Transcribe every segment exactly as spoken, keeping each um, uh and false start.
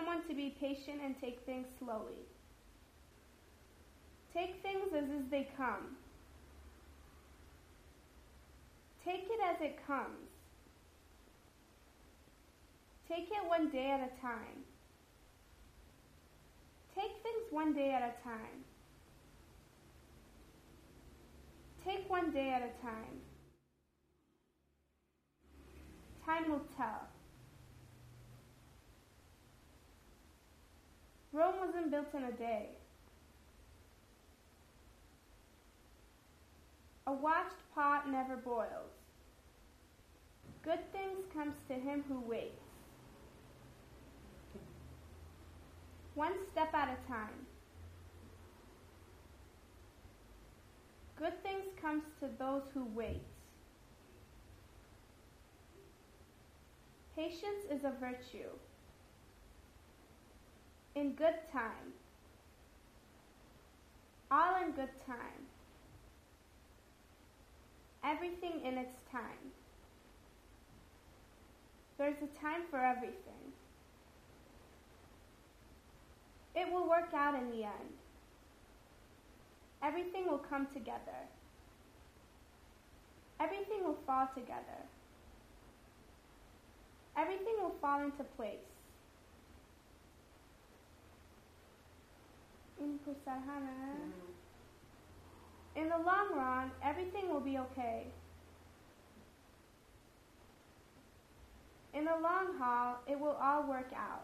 someone to be patient and take things slowly. Take things as, as they come. Take it as it comes. Take it one day at a time. Take things one day at a time. Take one day at a time. Time will tell. Rome wasn't built in a day. A washed pot never boils. Good things comes to him who waits. One step at a time. Good things comes to those who wait. Patience is a virtue. In good time. All in good time. Everything in its time. There's a time for everything. It will work out in the end. Everything will come together. Everything will fall together. Everything will fall into place. In the long run, everything will be okay. In the long haul, it will all work out.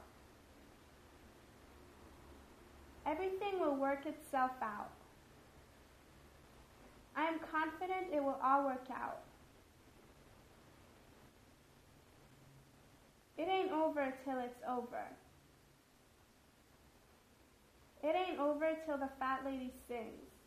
Everything will work itself out. I am confident it will all work out. It ain't over till it's over. It ain't over till the fat lady sings.